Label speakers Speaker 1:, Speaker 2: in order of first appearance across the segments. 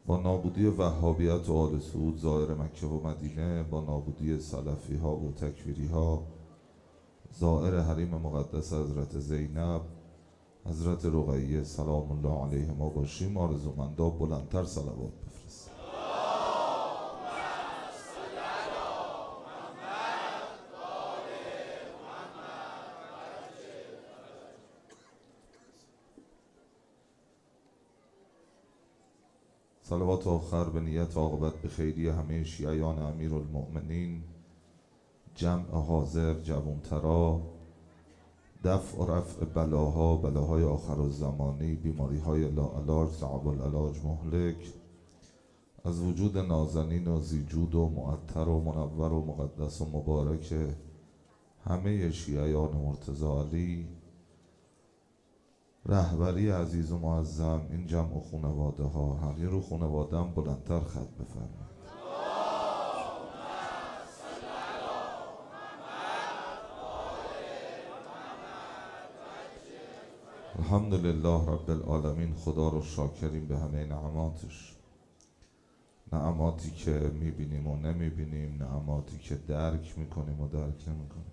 Speaker 1: با نابودی وهابیت و آل سعود زائر مکه و مدینه، با نابودی سلفی ها و تکفیری ها زائر حریم مقدس حضرت زینب، حضرت رقیه سلام الله علیهما باشیم. آرزومندا بلندتر صلوات بفرست. صلوات آخر به نیت عاقبت به خیری همه شیعیان امیرالمؤمنین، جمع حاضر جوانترا، دفع و رفع بلاها، بلاهای آخر الزمانی، بیماریهای لاعلاج، صعب العلاج مهلک، از وجود نازنین و زیجود و معطر و منور و مقدس و مبارک همه شیعیان مرتضی علی، رهبری عزیز و معظم این جمع و خانواده ها. همه رو خانواده‌ام بلندتر خط بفرمایید. الحمدلله رب العالمین. خدا رو شاکریم به همه نعماتش، نعماتی که میبینیم و نمیبینیم، نعماتی که درک میکنیم و درک نمیکنیم.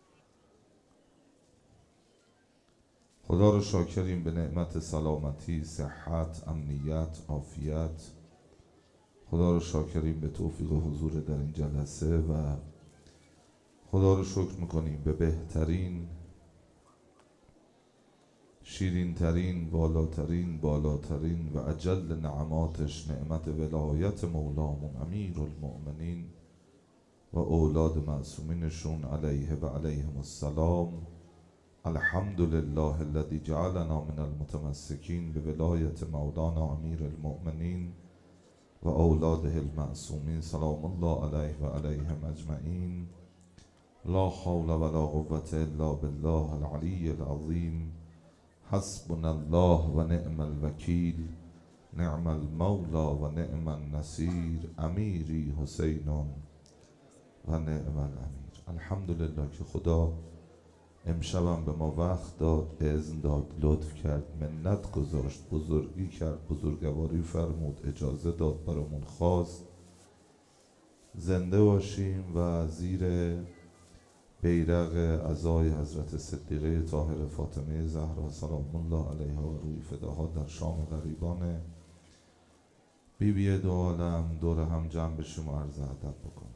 Speaker 1: خدا رو شاکریم به نعمت سلامتی، صحت، امنیت، عافیت. خدا رو شاکریم به توفیق حضور در این جلسه و خدا رو شکر میکنیم به بهترین، شیرین ترین، بالاترین و اجل نعماتش، نعمت ولایت مولامون امیرالمؤمنین و اولاد معصومینشون علیه و علیهم السلام. الحمد لله الذی جعلنا من المتمسکین به ولایت مولانا امیرالمؤمنین و اولاده المعصومین سلام الله علیه و علیهم اجمعین. لا حول ولا قوة الا بالله العلی العظیم. حسبنا الله و نعم الوکیل، نعم المولا و نعم النصیر. امیری حسین و نعم الامیر. الحمدلله که خدا امشبم به ما وقت داد، اذن داد، لطف کرد، منت گذاشت، بزرگی کرد، بزرگواری فرمود، اجازه داد، برامون خواست زنده باشیم و زیر بیرق عزای حضرت صدیقه طاهره فاطمه زهرا سلام الله علیها و روی فداها در شام غریبان بیبی دو عالم دور هم جمع بشیم و عرض ادب بکنیم.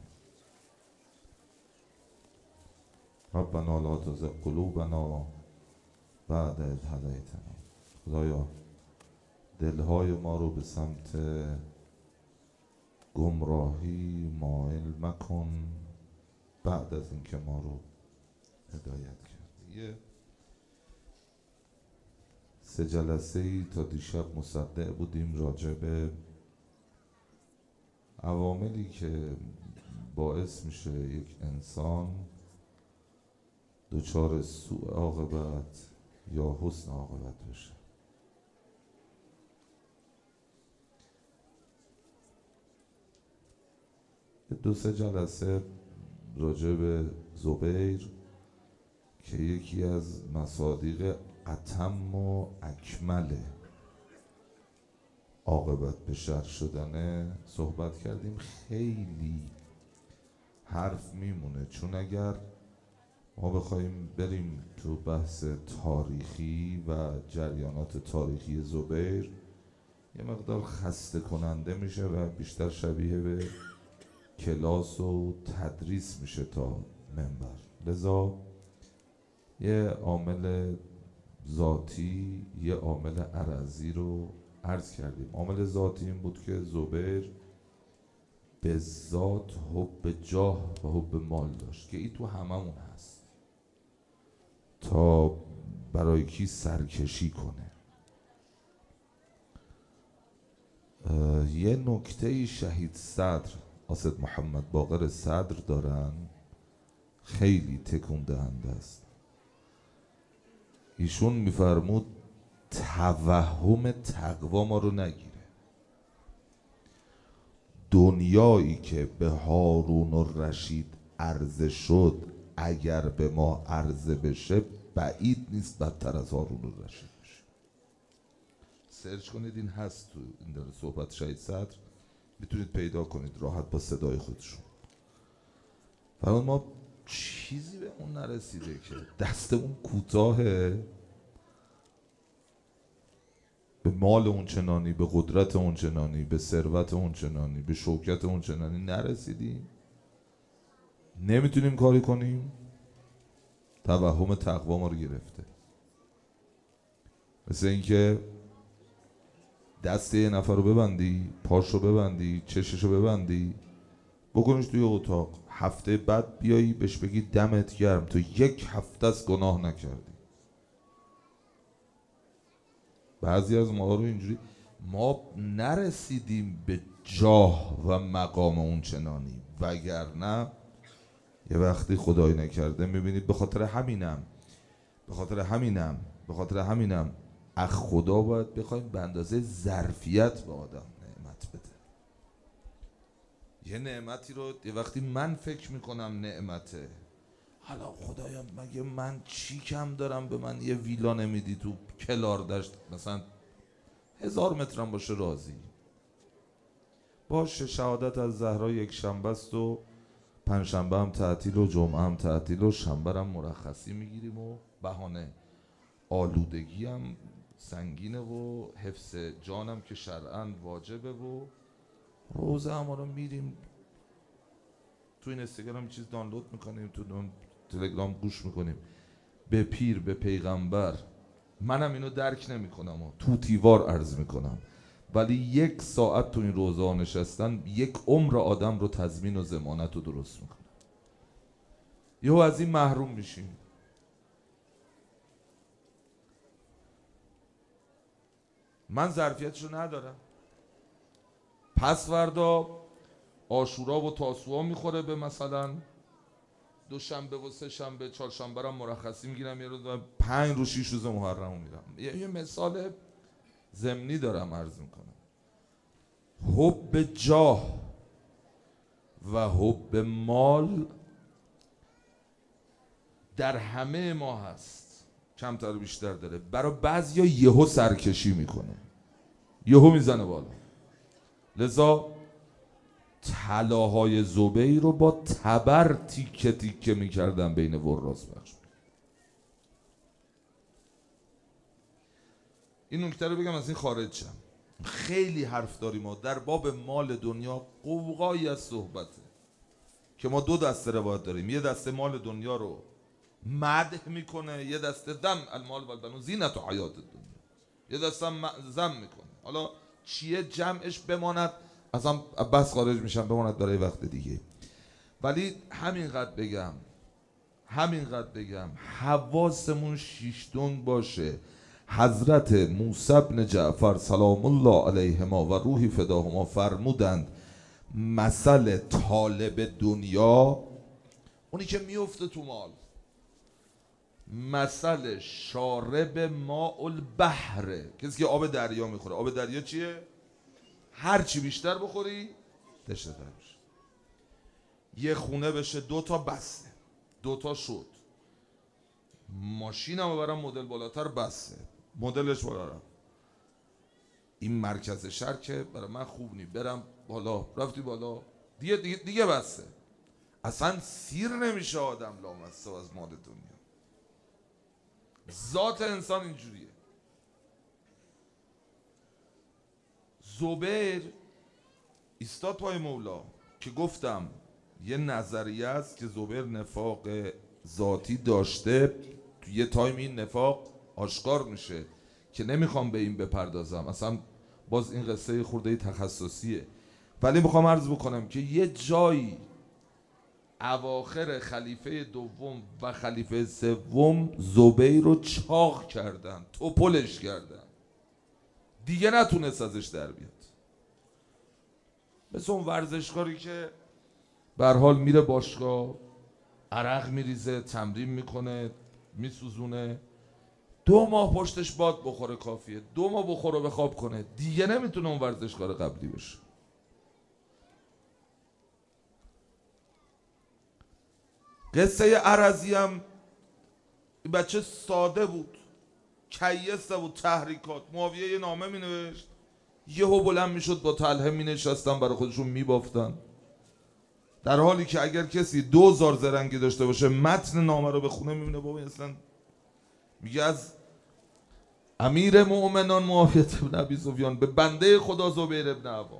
Speaker 1: ربنا لا تزغ قلوبنا بعد اذ هدیتنا. خدایا دلهای ما رو به سمت گمراهی مائل مکن بعد از اینکه ما رو هدایت کردی. یه 3 جلسه‌ای تا دیشب مصدع بودیم راجع به عواملی که باعث میشه یک انسان دچار سوء عاقبت یا حسن عاقبت بشه. دو سه جلسه راجع به زبیر که یکی از مصادیق اتم و اکمل عاقبت به شر شدنه صحبت کردیم. خیلی حرف میمونه، چون اگر ما بخوایم بریم تو بحث تاریخی و جریانات تاریخی زبیر یه مقدار خسته کننده میشه و بیشتر شبیه به کلاس و تدریس میشه تا منبر. لذا یه عامل ذاتی، یه عامل عرضی رو عرض کردیم. عامل ذاتی این بود که زبیر به ذات حب جاه و حب مال داشت که این تو هممون هست، تا برای کی سرکشی کنه. یه نکته شهید صدر اسد محمد باقر صدر دارن خیلی تکون دهنده است. ایشون میفرمود توهم تقوا ما رو نگیره. دنیایی که به هارون الرشید عرضه شد اگر به ما عرضه بشه بعید نیست بدتر از هارون الرشید بشه. سرچ کنید، این هست تو این داره صحبت شهید صدر، میتونید پیدا کنید راحت با صدای خودشون. فرمان ما چیزی به اون نرسیده که دستمون کوتاهه، به مال اون چنانی، به قدرت اون چنانی، به ثروت اون چنانی، به شوکت اون چنانی نرسیدیم، نمیتونیم کاری کنیم، توهم تقوا ما رو گرفته. مثل اینکه دست یه نفر رو ببندی، پاش رو ببندی، چشش رو ببندی، بکنیش توی اتاق، هفته بعد بیایی بهش بگی دمت گرم تو 1 هفته از گناه نکردی. بعضی از ما رو اینجوری، ما نرسیدیم به جاه و مقام اون چنانی، وگرنه یه وقتی خدای نکرده میبینید. به خاطر همینم از خدا باید بخوایم به اندازه ظرفیت به آدم نعمت بده. یه نعمتی رو یه وقتی من فکر میکنم نعمته، حالا خدایا مگه من چی کم دارم به من یه ویلا نمیدی تو کلار دشت، مثلا 1000 مترم باشه راضی باشه. شهادت از زهرا 1 شنبه است و 5 شنبه هم تعطیل و جمعه هم تعطیل و شنبه هم مرخصی میگیریم و بهانه آلودگی هم سنگینه و حفظ جانم که شرعاً واجبه و روزه هم رو میریم تو این اینستاگرام چیز دانلود میکنیم، تو تلگرام گوش میکنیم، به پیر به پیغمبر. منم اینو درک نمیکنم و تو تیوار عرض میکنم، ولی 1 ساعت تو این روزه ها نشستن 1 عمر آدم رو تضمین و ضمانت رو درست میکنه. یهو از این محروم میشیم. من ظرفیتشو ندارم. پس فردا عاشورا و تاسوعا میخوره به مثلا 2 شنبه و 3 شنبه، 4 شنبه هم مرخصی میگیرم، یه روز 5 روز 6 روز محرم میرم. یه مثال ضمنی دارم عرض میکنم. حب جاه و حب مال در همه ما هست، کمتر و بیشتر داره. برای بعضیا یهو سرکشی میکنه، یهو میزنه بالا. لذا طلاهای زبیر رو با تبر تیکه تیکه میکردن بین وراث بخش. این نکته رو بگم از این خارج شم. خیلی حرف داریم ما در باب مال دنیا، قوقایی از صحبته که ما 2 دسته روایت داریم. یه دسته مال دنیا رو مدح میکنه، یه دسته ذم المال و البنون زینت و حیات دنیا، یه دسته ذم میکنه. حالا چیه جمعش بماند، اصلا بس خارج میشم، بماند برای وقت دیگه. ولی همینقدر بگم حواسمون 6 دنگ باشه. حضرت موسی بن جعفر سلام الله علیهما و روحی فداهما فرمودند مثل طالب دنیا، اونی که میفته تو مال، مثل شارب ماء البحر، کسی که آب دریا میخوره. آب دریا چیه؟ هر چی بیشتر بخوری تشنه تر میشه. یه خونه بشه 2 تا بسه، 2 تا شد. ماشینم ببرم مدل بالاتر بسه، مدلش بالا. این مرکز شهر که برای من خوب نی، برم بالا، رفتی بالا دیگه بسه. اصلا سیر نمیشه آدم لامصب از مال دنیا. ذات انسان اینجوریه. زبیر ایستاد پای مولا که گفتم یه نظریه است که زبیر نفاق ذاتی داشته، تو یه تایم این نفاق آشکار میشه که نمیخوام به این بپردازم، اصلا باز این قصه خورده تخصصیه. ولی میخوام عرض بکنم که یه جایی اواخر خلیفه دوم و خلیفه سوم زبیر رو چاق کردن، توپلش کردن، دیگه نتونست ازش در بیاد. مثل اون ورزشکاری که به هر حال میره باشگاه، عرق میریزه، تمرین میکنه، میسوزونه، 2 ماه پشتش باد بخوره کافیه، 2 ماه بخوره به خواب کنه، دیگه نمیتونه اون ورزشکار قبلی بشه. قصه عرضی هم بچه ساده بود، کیس بود تحریکات. معاویه یه نامه می نوشت، یهو بلند می شد با طلحه می نشستن برای خودشون می بافتن، در حالی که اگر کسی 2000 زرنگی داشته باشه متن نامه رو بخونه میبینه بابا اصلا میگه از امیر مؤمنان معاویه بن ابی سفیان به بنده خدا زبیر بن عوام،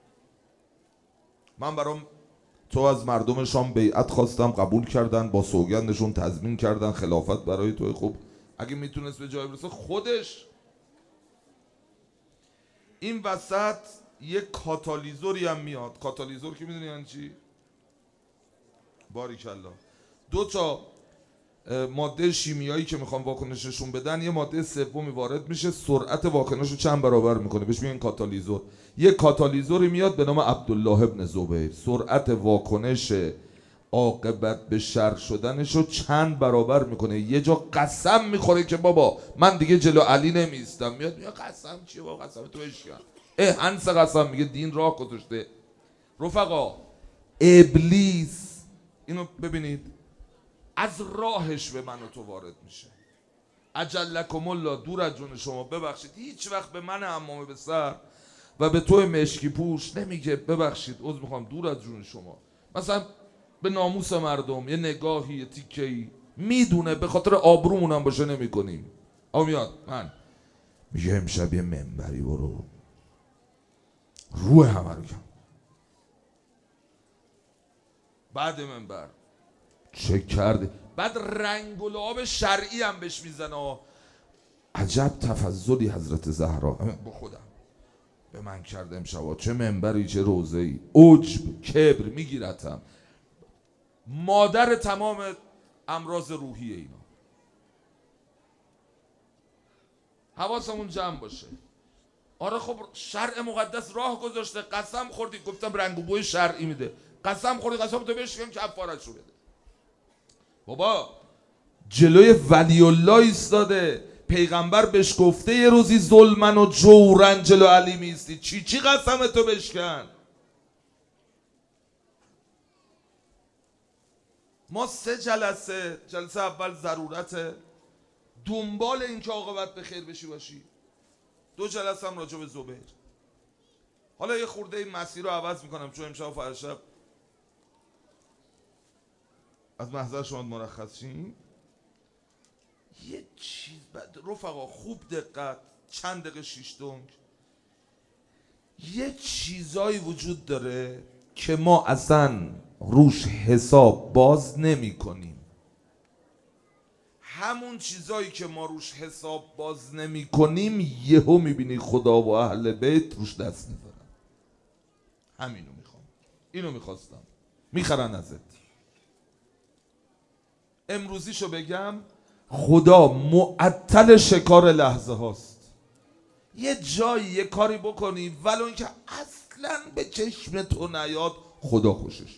Speaker 1: من برام تو از مردم شام بیعت خواستم، قبول کردن، با سوگندشون تضمین کردن خلافت برای توی. خوب اگه میتونست به جای برسه خودش. این وسط یک کاتالیزوری هم میاد. کاتالیزور که میدونی یعنی چی؟ باریکلا. 2 تا ماده شیمیایی که میخوام واکنششون بدن، یه ماده سومی وارد میشه، سرعت واکنش رو چند برابر میکنه، بهش میگن کاتالیزور. یه کاتالیزوری میاد به نام عبدالله ابن زبیر، سرعت واکنش عاقبت به شر شدنش رو چند برابر میکنه. یه جا قسم میخوره که بابا من دیگه جلو علی نمیستم، میاد میگه قسم چیه بابا، قسم تو بشکن، هنس قسم، میگه دین راه گذاشته. رفقا ابلیس اینو ببینید از راهش به من و تو وارد میشه. اجلکم الله، دور از جون شما، ببخشید. هیچ وقت به من عمامه به سر و به تو مشکی پوش نمیگه ببخشید عذر میخوام دور از جون شما. مثلا به ناموس مردم یه نگاهی یه تیکه‌ای میدونه به خاطر آبرومونم باشه نمیکنیم. آقا میاد من میگه امشب یه منبری برو روح همه رو کن. بعد منبر چه کرده، بعد رنگ و لعاب شرعی هم بهش میزنه. عجب تفضلی حضرت زهرا با خودم به من کرده امشب، چه منبری چه روضه‌ای، عجب کبر میگیرتم، مادر تمام امراض روحی اینا. حواسمون جمع باشه. آره خب شرع مقدس راه گذاشته، قسم خوردی، گفتم رنگ و بوی شرعی میده، قسم خوردی قسم تو بشکن که کفاره‌شو بده. بابا جلوی ولی الله ایستاده، پیغمبر بهش گفته یه روزی ظلمن و جورن جلو علی میستی، چی قسم تو بشکن؟ ما 3 جلسه اول ضرورت دنبال این که عاقبت به خیر بشی باشی، 2 جلسه هم راجع به زبیر. حالا یه خورده این مسیر رو عوض میکنم چون امشب و فردا شب از محضر شما مرخص شیم. یه چیز رفقا خوب دقت، چند دقیقه 6 دنگ، یه چیزایی وجود داره که ما اصلا روش حساب باز نمی کنیم. همون چیزایی که ما روش حساب باز نمی کنیم یهو میبینی خدا و اهل بیت روش دست میذارن. همینو میخوام، اینو میخواستم، میخرن ازت. امروزیشو بگم، خدا معطل شکار لحظه هاست. یه جایی یه کاری بکنی ولو اینکه اصلا به چشم تو نیاد خدا خوشش.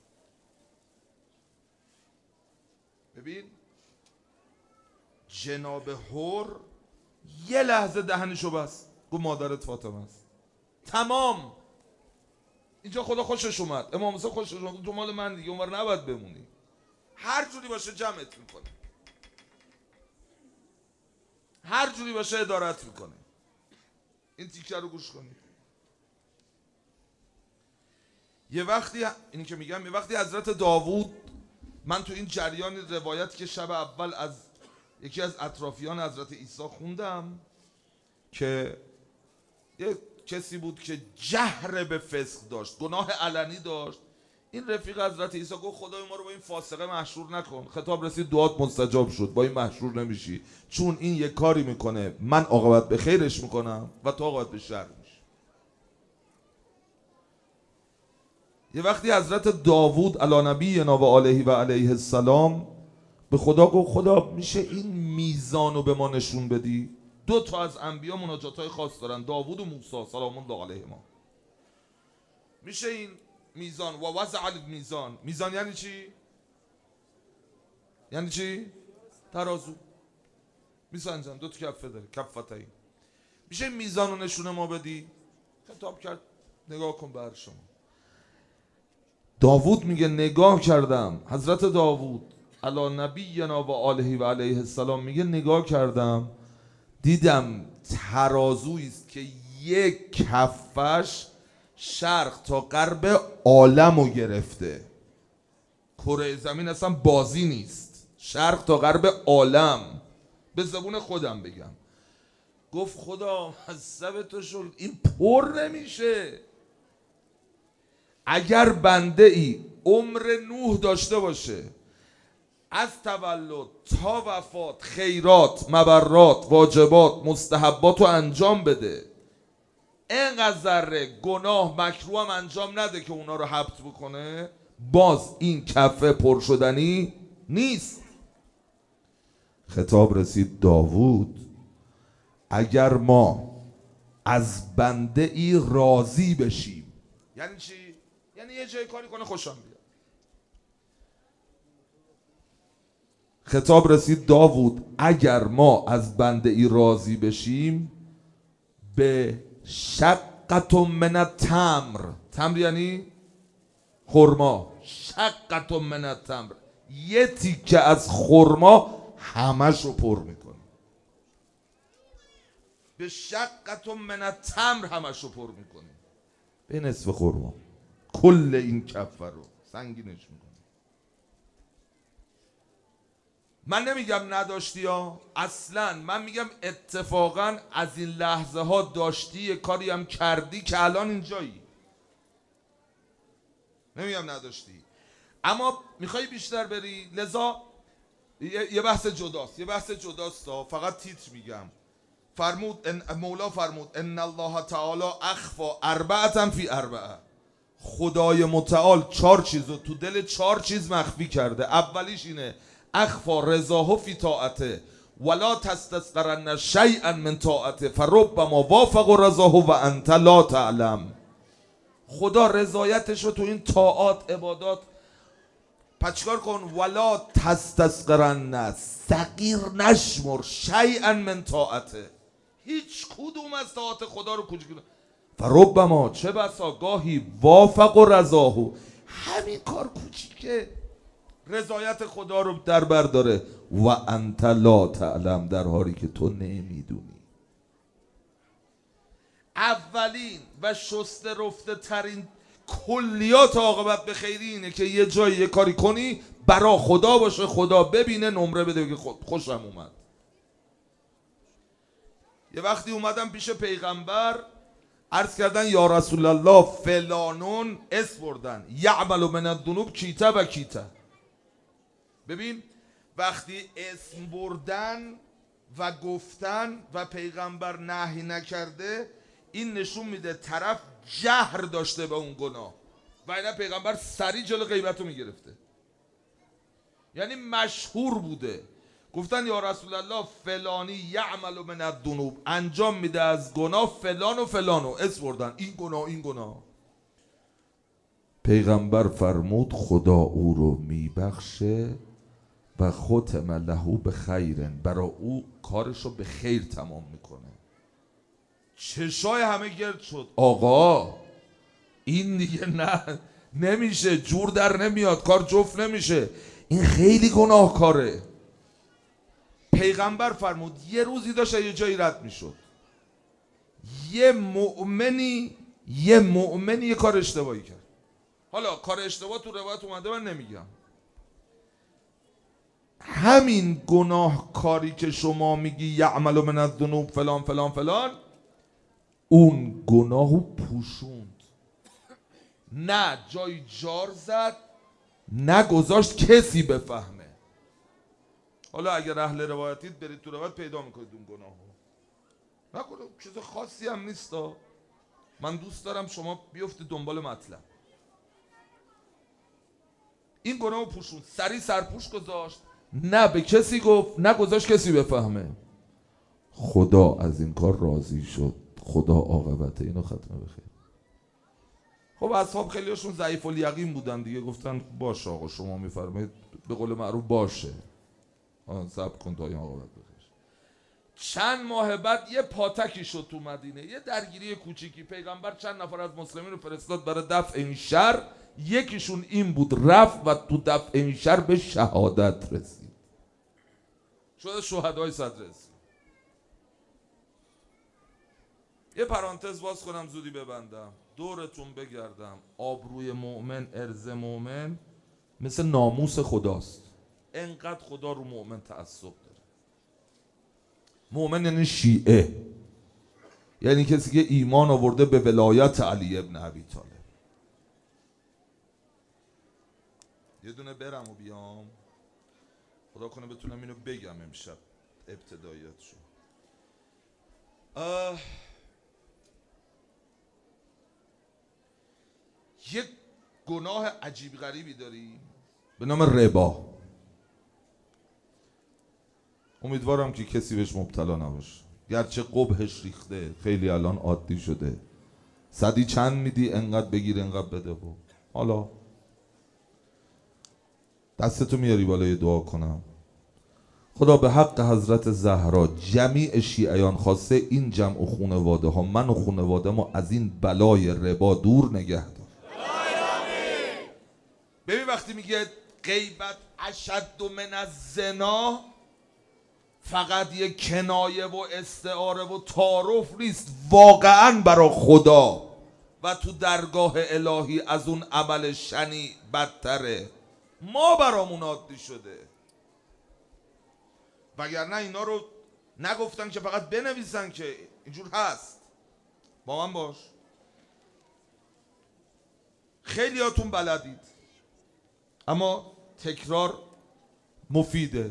Speaker 1: ببین جناب هور یه لحظه دهنشو بست، گفت مادرت فاطمه است. تمام اینجا خدا خوشش اومد، امام حسین خوشش اومد، تو مال من دیگه اونور نباید بمونی. هر جوری باشه جمعت میکنه، هر جوری باشه ادارت میکنه. این تیکه رو گوش کنید. یه وقتی اینی که میگم، یه وقتی حضرت داوود، من تو این جریان روایت که شب اول از یکی از اطرافیان حضرت عیسی خوندم که یه کسی بود که جهر به فسق داشت، گناه علنی داشت. این رفیق حضرت عیسی گفت خدای ما رو با این فاسقه محشور نکن. خطاب رسید دعات مستجاب شد، با این محشور نمیشی، چون این یه کاری میکنه من عاقبت به خیرش میکنم و تو عاقبت به شر میشی. یه وقتی حضرت داوود علی نبینا و علیه و علیه السلام به خدا گفت خدا میشه این میزان رو به ما نشون بدی؟ 2 تا از انبیا مناجاتای خاص دارن، داوود و موسی سلام الله علیهما. میشه این میزان و وضع المیزان. میزان یعنی چی؟ یعنی چی؟ ترازو. میسنجن 2 تا کفه داره، کفتایی. میشه میزان رو نشونه ما بدی؟ خطاب کرد نگاه کن بر شما. داوود میگه نگاه کردم، حضرت داوود علی نبینا و آله و علیه السلام میگه نگاه کردم دیدم ترازویی است که یک کفش شرق تا غرب عالمو گرفته. کره زمین اصلا بازی نیست، شرق تا غرب عالم. به زبون خودم بگم، گفت خدا مذهب تو شد این پر نمیشه. اگر بنده ای عمر نوح داشته باشه، از تولد تا وفات خیرات، مبرات، واجبات، مستحبات رو انجام بده، اینقدر ذره گناه مکروه هم انجام نده که اونا رو حبط بکنه، باز این کفه پر شدنی نیست. خطاب رسید داوود اگر ما از بنده ای راضی بشیم. یعنی چی؟ یعنی یه جای کاری کنه خوشم بیاد. خطاب رسید داوود اگر ما از بنده ای راضی بشیم، به شقت من التمر، تمر یعنی خرما، شقت من التمر، یه تیکه از خرما همش رو پر میکنه. به شقت من التمر همش رو پر میکنه، به نصف خرما کل این کفه رو سنگینش میکنه. من نمیگم نداشتی ها، اصلا من میگم اتفاقا از این لحظه ها داشتی، یه کاری هم کردی که الان اینجایی. نمیگم نداشتی، اما میخوای بیشتر بری، لذا یه بحث جداست فقط تیتر میگم. مولا فرمود ان الله تعالی اخفا اربعه فی اربعه، خدای متعال 4 چیز رو تو دل 4 چیز مخفی کرده. اولیش اینه اخفا رضاه فی طاعته ولا تستسقرن شیئا من طاعته فربما وافق رضاه و انت لا تعلم. خدا رضایتش رو تو این طاعات عبادات پس چیکار کن؟ ولا تستسقرن، صغیر نشمر، شیئا من طاعته، هیچ کدوم از طاعات خدا رو کوچیک نکن. فربما، چه بسا گاهی، وافق و رضاهو، همین کار کوچیکه رضایت خدا رو در بر داره. و انت لا تعلم، در حالی که تو نمیدونی. اولین و شسته رفته ترین کلیات عاقبت به خیری اینه که یه جایی یه کاری کنی برا خدا باشه، خدا ببینه نمره بده بگه خوشم اومد. یه وقتی اومدم پیش پیغمبر عرض کردن یا رسول الله فلانون اسم بردن یعمل من الذنوب کیته و کیته. ببین وقتی اسم بردن و گفتن و پیغمبر نهی نکرده، این نشون میده طرف جهر داشته به اون گناه، و اینا پیغمبر سریع جلو غیبت رو میگرفته. یعنی مشهور بوده، گفتن یا رسول الله فلانی یعمل من الذنوب، انجام میده از گناه فلان و فلانو، اسم بردن این گناه. پیغمبر فرمود خدا او رو میبخشه و ختم له به خیرن، برای او کارش رو به خیر تمام میکنه. چشای همه گرد شد، آقا این دیگه نه نمیشه، جور در نمیاد، کار جفت نمیشه، این خیلی گناهکاره. پیغمبر فرمود یه روزی داشت یه جایی رد میشد، یه مؤمنی یه کار اشتباهی کرد. حالا کار اشتباه تو روایت اومده، من نمیگم. همین گناهکاری که شما میگی یعمل من الذنوب فلان فلان فلان، اون گناهو پوشوند، نه جای جار زد، نه گذاشت کسی بفهمه. حالا اگر اهل روایتید برید تو روایت پیدا میکنید اون گناهو. نکنه چیز خاصی هم نیستا، من دوست دارم شما بیفتید دنبال مطلب. این گناهو پوشوند، سری سرپوش گذاشت، نه به کسی گفت، نه گذاشت کسی بفهمه. خدا از این کار راضی شد، خدا عاقبت اینو ختم بخیر. خب اصحاب خیلیشون ضعیف الیقین بودن دیگه، گفتن باشه آقا شما میفرمایید، به قول معروف باشه، صبر کن تا این عاقبت بخیر. چند ماه بعد یه پاتکی شد تو مدینه، یه درگیری کوچیکی. پیغمبر چند نفر از مسلمین رو فرستاد برای دفع این شر، یکیشون این بود، رفت و تو دفع این شر به شهادت رسید، شده شهدای صدر اسلام. یه پرانتز باز کنم زودی ببندم، دورتون بگردم. آبروی مؤمن، ارز مؤمن مثل ناموس خداست. انقدر خدا رو مؤمن تعصب داره. مؤمن یعنی شیعه، یعنی کسی که ایمان آورده به ولایت علی ابن ابی طالب. یه دونه برم و بیام، خدا کنه بتونم اینو بگم امشب ابتداییاتشو. یک گناه عجیب غریبی داریم به نام ربا. امیدوارم که کسی بهش مبتلا نباشه، گرچه قبحش ریخته، خیلی الان عادی شده. صدی چند میدی؟ انقدر بگیر انقدر بده. و حالا دستتو میاری بالای دعا کنم. خدا به حق حضرت زهرا جمیع شیعیان خواسته این جمع و خانواده ها، من و خانواده ما از این بلای ربا دور نگه دار. ببین وقتی میگه غیبت اشد من الزنا، فقط یه کنایه و استعاره و تعارف نیست، واقعا برا خدا و تو درگاه الهی از اون عمل شنی بدتره. ما برامون عادی شده، وگرنه اینا رو نگفتن که فقط بنویسن که اینجور هست. با من باش. خیلیاتون بلدید اما تکرار مفیده.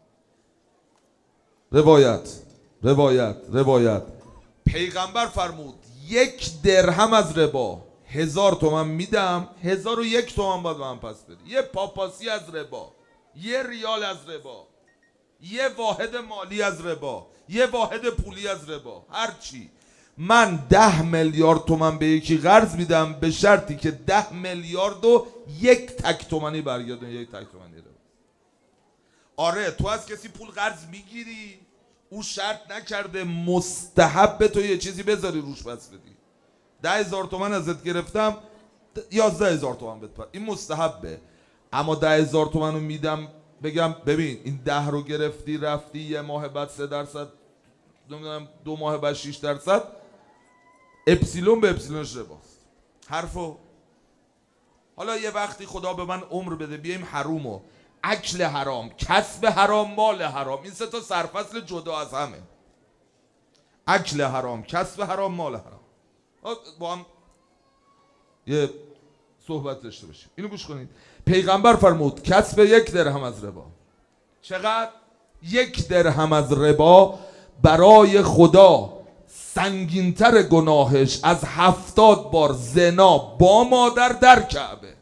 Speaker 1: روایت پیغمبر فرمود 1 درهم از ربا 1000 تومن میدم، 1001 تومن باید من پس بدی. یه پاپاسی از ربا، 1 ریال از ربا، 1 واحد مالی از ربا، 1 واحد پولی از ربا، هرچی. من 10 میلیارد تومن به یکی قرض میدم به شرطی که 10 میلیارد و 1 تک تومنی برگردون. 1 تک تومنی ربا. آره تو از کسی پول قرض میگیری، او شرط نکرده، مستحب تو یه چیزی بذاری روش پس بدی. 10,000 تومن ازت گرفتم، 11,000 تومن بده، این مستحبه. اما 10,000 تومن رو میدم بگم ببین این 10 رو گرفتی رفتی، 1 ماه بعد 3%، نمیدونم 2 ماه بعد 6%، اپسیلون به اپسیلونش رباست. حرفو حالا یه وقتی خدا به من عمر بده بیایم حرومو، اکل حرام، کسب حرام، مال حرام، این 3 تا سرفصل جدا از همه. اکل حرام، کسب حرام، مال حرام. با هم یه صحبت داشته باشیم. اینو گوش کنید. پیغمبر فرمود کسب 1 درهم از ربا. چقدر؟ 1 درهم از ربا برای خدا سنگینتر گناهش از 70 بار زنا با مادر در کعبه.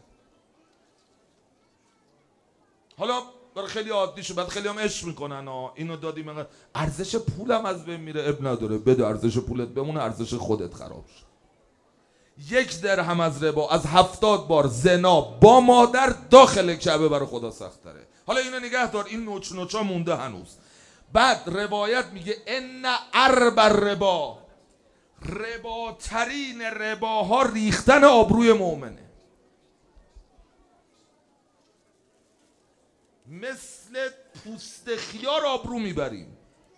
Speaker 1: حالا برای خیلی عادی شد، بعد خیلی هم عشق میکنن اینو دادیم، ارزش پولم از بین میره. اب نداره، بده، ارزش پولت بمونه، ارزش خودت خراب شد. 1 درهم از ربا از 70 بار زنا با مادر داخل کعبه برای خدا سخت تره. حالا اینو نگه دار، این نوچا مونده هنوز. بعد روایت میگه ان ارب الربا، رباترین رباها ریختن آبروی مؤمنه. مثل پوست خیار آبرو میبریم.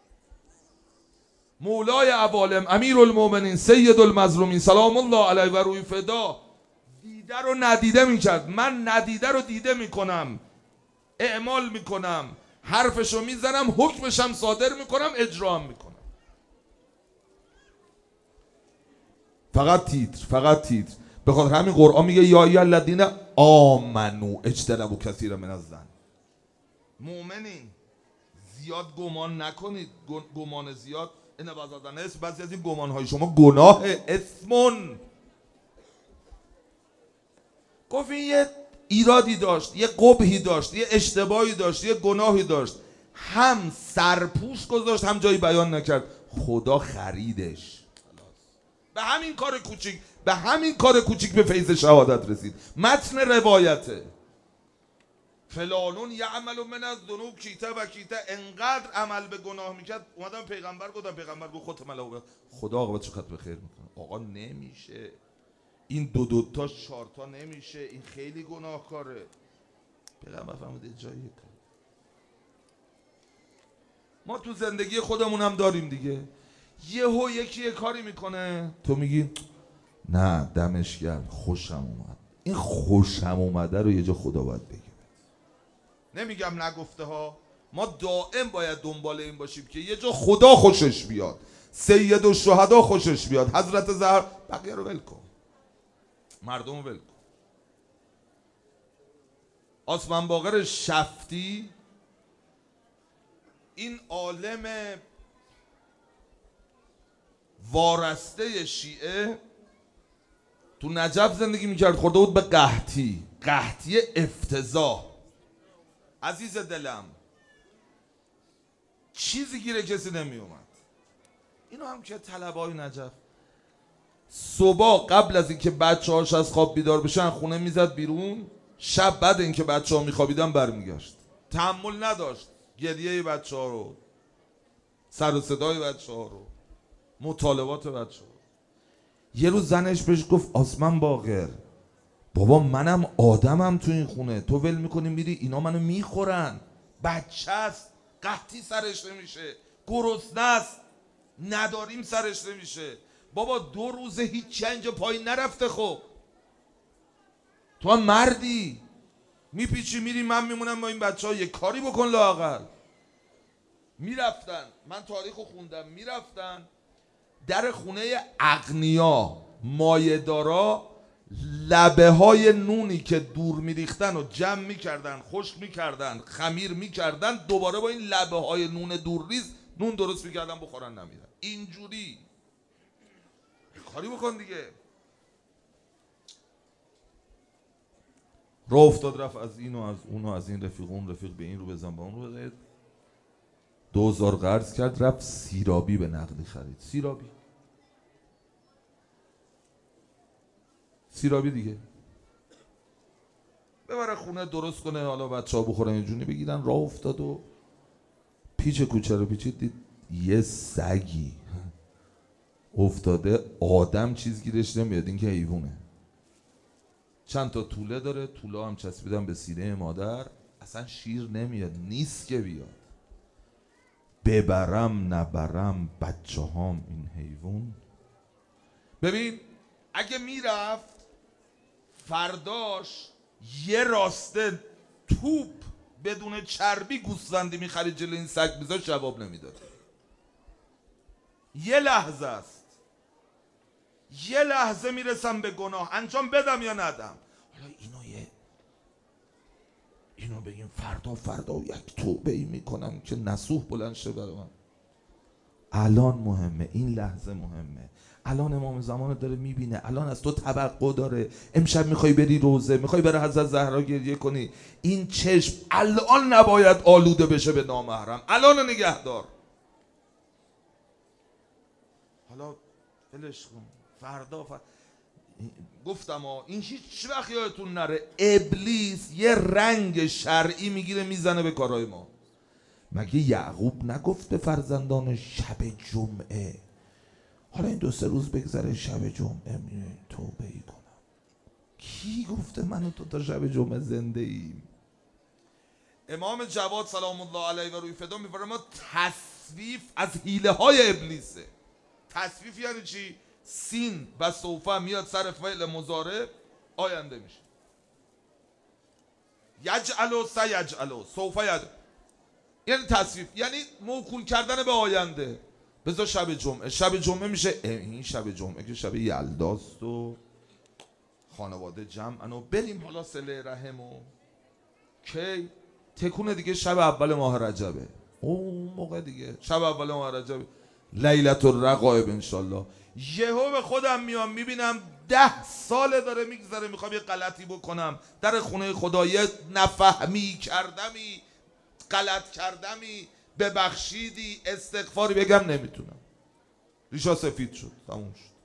Speaker 1: مولای عوالم امیر المؤمنین سید المظلومین سلام الله علیه و روی فدا دیده رو ندیده میکرد. من ندیده رو دیده میکنم، اعمال میکنم، حرفشو میزنم، حکمشم صادر میکنم، اجرام میکنم. فقط تیتر. بخاطر همین قرآن میگه یا ای الذین آمنو اجتنبوا کثیرا من الظن. مؤمنین زیاد گمان نکنید. گمان زیاد این بعضی از بعضی از این گمان های شما گناه، اسمون. گفت این یه ایرادی داشت، یه قبحی داشت، یه اشتباهی داشت، یه گناهی داشت، هم سرپوش گذاشت هم جایی بیان نکرد، خدا خریدش. به همین کار کوچیک به فیض شهادت رسید. متن روایته. فلانون یعمل من الذنوب کیته و کیته، انقدر عمل به گناه میکرد. اومدم پیغمبر گفتم، پیغمبر گفت خودت ملائکه خدا عاقبتش خط به خیر میکنه. آقا نمیشه این 2 تا 4 تا نمیشه، این خیلی گناهکاره. پیغمبر فرمود جایی ما تو زندگی خودمون هم داریم دیگه. یهو یکی کاری میکنه تو میگی نه دمش گرم خوشم اومد. این خوشم اومده رو یه جا خدا باید بگه. نمیگم نگفته ها، ما دائم باید دنبال این باشیم که یه جا خدا خوشش بیاد، سید الشهدا خوشش بیاد، حضرت زهرا، بقیه رو ول کن، مردم رو ول کن. آسمان باقر شفتی این عالم وارسته شیعه تو نجف زندگی میکرد، خورده بود به قحطی افتضاح. عزیز دلم چیزی گیره کسی نمی اومد. اینو هم که طلبای نجف صبح قبل از اینکه بچه‌هاش از خواب بیدار بشن خونه میزد بیرون، شب بعد اینکه بچه‌ها میخوابیدن برمیگشت. تحمل نداشت گریه بچه‌ها رو، سر و صدای بچه‌ها رو، مطالبات بچه‌ها. یه روز زنش بهش گفت آسمان باقر بابا منم آدمم تو این خونه، تو ول میکنی میری اینا منو میخورن، بچه است، قحطی سرش نمیشه، گرسنه است، نداریم سرش نمیشه. بابا 2 روزه هیچ اینجا پایین نرفته. خب تو هم مردی میپیچی میری، من میمونم با این بچه ها، یه کاری بکن لااقل. میرفتن، من تاریخو خوندم، میرفتن در خونه اغنیا مایه‌دارا، لبه های نونی که دور میریختن و جمع میکردن، خشک میکردن، خمیر میکردن، دوباره با این لبه های نون دور ریز نون درست میکردن بخورن نمیرن. اینجوری کاری بکن دیگه. راه افتاد رفت از این و از اون و از این رفیق اون رفیق، به این رو بزن با اون رو بزن، 2000 قرض کرد رفت سیرابی به نقدی خرید. سیرابی دیگه ببره خونه درست کنه، حالا بچه ها بخورن یه جونی بگیرن. راه افتاد و پیچ کوچه رو پیچید، دید یه سگی افتاده، آدم چیز گیرش نمیاد، این که حیوونه. چند تا توله داره، توله هم چسبیدن به سینه مادر، اصلا شیر نمیاد، نیست که بیاد. ببرم نبرم بچه هام این حیوان. ببین اگه میرفت فرداش یه راسته توپ بدون چربی گوسفندی میخرید جلوی این سگ میذاشت، جواب نمیداد. یه لحظه است، یه لحظه میرسم به گناه، انجام بدم یا ندم. حالا اینو بگیم فردا یک توبه ای میکنم که نصوح بلند شه برای من. الان مهمه، این لحظه مهمه. الان امام زمان داره میبینه، الان از تو توقع داره. امشب میخوای بری روزه، میخوای بری حضرت زهرا گریه کنی، این چشم الان نباید آلوده بشه به نامحرم. الان نگهدار. حالا ولش کن، فردا گفتم این هیچ وقت یادتون نره، ابلیس یه رنگ شرعی میگیره میزنه به کارهای ما. مگه یعقوب نگفته فرزندان شب جمعه حالا این 2-3 روز بگذره شب جمعه توبه ای کنم؟ کی گفته من و تو تا شب جمعه زنده ایم؟ امام جواد سلام الله علیه و روی فدا میفرما تصویف از حیله های ابلیسه. تصویف یعنی چی؟ سین و سوفه میاد سر فعل مضارع آینده میشه. یجعلو سیجعلو سوفه یجعلو، یعنی تصویف یعنی موکول کردن به آینده. بذار شب جمعه میشه، این شب جمعه که شب یلداست و خانواده جمعن و بریم حالا صله رحم و کی تکونه دیگه شب اول ماه رجبه، اون موقع دیگه شب اول ماه رجبه، لیلت الرقائب انشالله. یهو به خودم میام میبینم 10 ساله داره میگذره میخوام یه غلطی بکنم در خونه خدا، یه نفهمی کردمی، غلط کردمی، ببخشیدی، استغفاری بگم نمیتونم، ریشا سفید شد، تموم شد.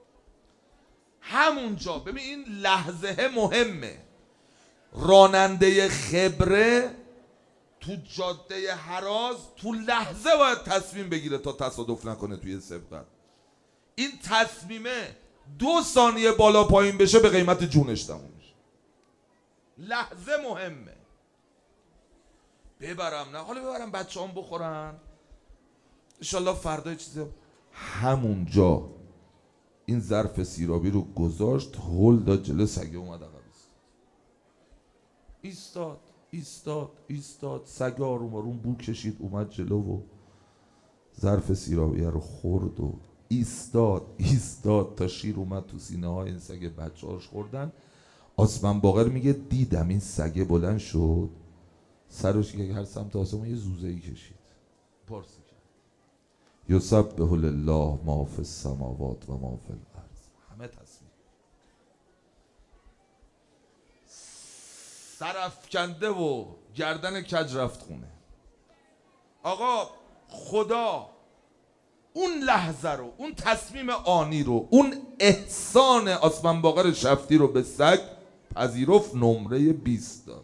Speaker 1: همونجا ببین این لحظه مهمه. راننده خبره تو جاده هراز تو لحظه باید تصمیم بگیره تا تصادف نکنه توی سبقت. این تصمیمه 2 ثانیه بالا پایین بشه به قیمت جونش تموم میشه. لحظه مهمه. ببرم نه حالا ببرم بچه هم بخورن انشالله فردا چیزی همونجا این ظرف سیرابی رو گذاشت، هل داد جلو سگه، اومد عقب ایستاد ایستاد ایستاد. سگه آروم آروم بو کشید اومد جلو و ظرف سیرابی رو خورد و ایستاد ایستاد تا شیر اومد تو سینه های این سگه. بچه‌هاش خوردن. آسمان باقر میگه دیدم این سگه بلند شد، سرش که هر سمت آسمون یه زوزه‌ای کشید، پارسی کرد یسبح لله ما فی السماوات و ما فی الارض. همه تصویر سرافکنده و گردن کج رفت خونه. آقا خدا اون لحظه رو، اون تصمیم آنی رو، اون احسان آسمان باقر شفتی رو به سگ پذیرفت، نمره 20 داد.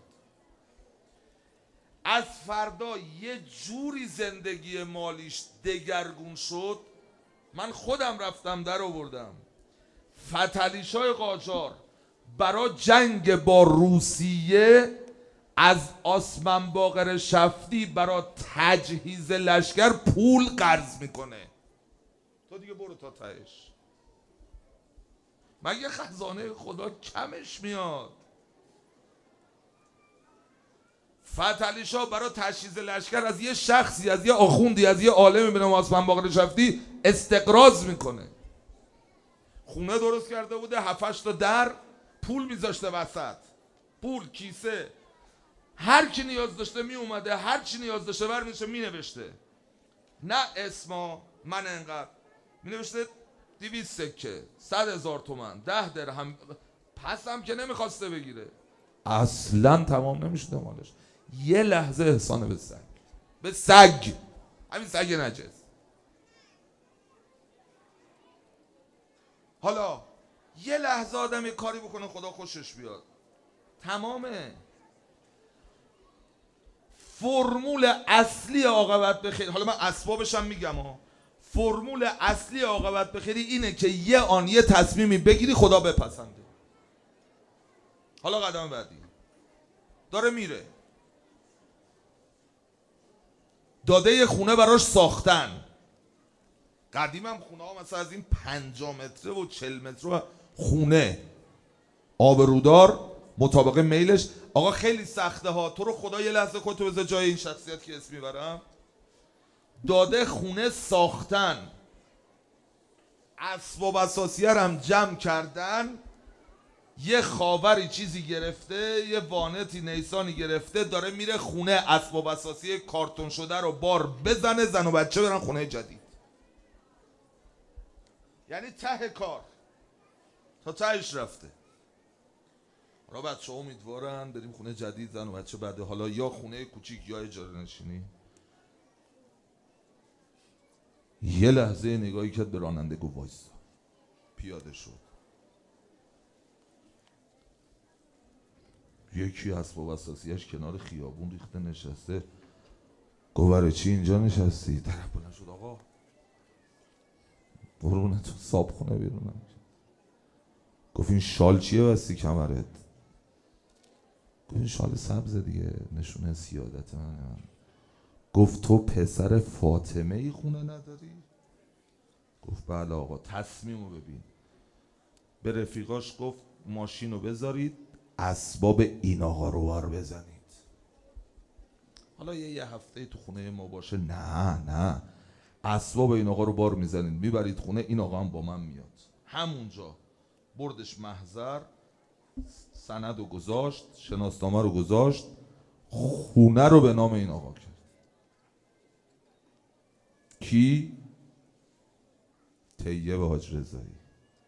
Speaker 1: از فردا یه جوری زندگی مالیش دگرگون شد. من خودم رفتم در آوردم. فتلیشای قاجار برای جنگ با روسیه از آسمان باقر شفتی برای تجهیز لشکر پول قرض میکنه. تو دیگه برو تا تهش. مگه خزانه خدا کمش میاد؟ فتلیشا برای تجهیز لشکر از یه شخصی، از یه آخوندی، از یه عالمی به نام آسمان باقر شفتی استقراض میکنه. خونه درست کرده بوده، 7-8 تا در، پول میذاشته وسط، پول کیسه، هر کی نیاز داشته می اومده، هر چی نیاز داشته برمیشه می نوشته، نه اسما من انقدر، می نوشته 200 سکه، 100,000 تومان، 10 درهم، پس هم که نمیخواسته بگیره، اصلا تمام نمیشده مالش. یه لحظه احسانه به سگ، به سگ، همین سگ نجس. حالا یه لحظه آدم یه کاری بکنه خدا خوشش بیاد، تمامه. فرمول اصلی عاقبت بخیر، حالا من اسبابش هم میگم ها، فرمول اصلی عاقبت بخیری اینه که یه تصمیمی بگیری خدا بپسنده. حالا قدم بعدی داره میره، داده یه خونه براش ساختن. قدیم هم خونه ها مثلا از این 50 متره و 40 متره خونه آبرودار مطابق میلش. آقا خیلی سخته ها، تو رو خدا یه لحظه خودتو بذار جای این شخصیت که اسم میبرم. داده خونه ساختن، اسباب اساسیه هم جمع کردن، یه خاوری چیزی گرفته، یه وانتی نیسانی گرفته، داره میره خونه اسباب اساسیه کارتون شده رو بار بزنه، زن و بچه برن خونه جدید. یعنی ته کار تا تهش رفته. حالا بچه ها امیدوارن بریم خونه جدید، زن و بچه بعد، حالا یا خونه کوچیک یا اجاره نشینی. یه لحظه نگاهی کرد به راننده، گفت وایسا، پیاده شد. یکی اسباب اساسیش کنار خیابون ریخته نشسته. گفت چی اینجا نشستی؟ طرف بلند شد، آقا برونه تو صاحب خونه بیرونم. گفت این شال چیه بستی کمرت؟ گفت این شال سبز دیگه، نشونه سیادت من. گفت تو پسر فاطمه ای خونه نداری؟ گفت بله آقا. تصمیمو ببین. به رفیقاش گفت ماشینو بذارید، اسباب این آقا رو بار بزنید. حالا یه هفته تو خونه ما باشه، نه اسباب این آقا رو بار میزنید میبرید خونه، این آقا هم با من میاد. همونجا بردش محضر، سند رو گذاشت، شناسنامه رو گذاشت، خونه رو به نام این آقا کرد. کی؟ طیب حاج رضایی.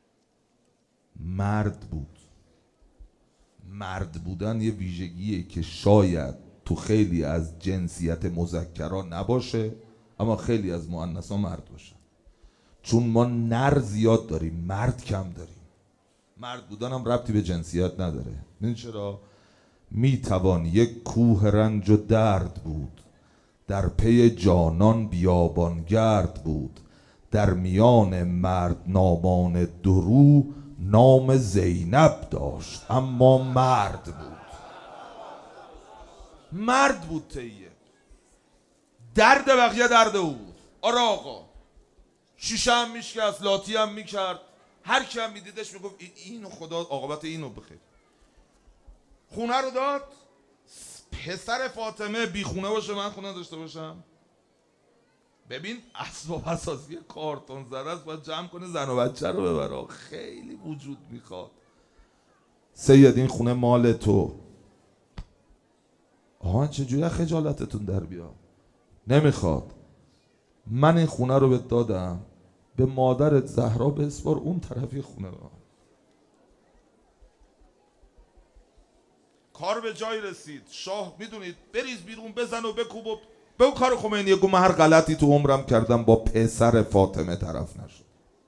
Speaker 1: مرد بود. مرد بودن یه ویژگیه که شاید تو خیلی از جنسیت مذکرها نباشه، اما خیلی از مؤنثا مرد باشه. چون ما نر زیاد داریم، مرد کم داریم. مرد بودن هم ربطی به جنسیت نداره. این چرا؟ میتوان یک کوه رنج و درد بود، در پی جانان بیابانگرد بود، در میان مرد نامان درو، نام زینب داشت اما مرد بود. مرد بود طیب. درد بقیه درد او بود. آره آقا، شیشه هم میشکست، لاتی هم میکرد، هر کی هم میدیدش میگفت اینو خدا عاقبت اینو بخیر. خونه رو داد. پسر فاطمه بی خونه باشه من خونه داشته باشم؟ ببین اسباب اساسی کارتون زده است، باید جمع کنه زن و بچه رو ببره، خیلی وجود میخواد. سید این خونه مال تو. آها چجوری خجالتتون در بیا؟ نمیخواد. من این خونه رو بهت دادم، به مادرت زهرا بسپار اون طرفی خونه رو. کار به جای رسید. شاه میدونید بریز بیرون، بزن و بکوب و به کار خمینی گو من هر غلطی تو عمرم کردم با پسر فاطمه طرف نشد.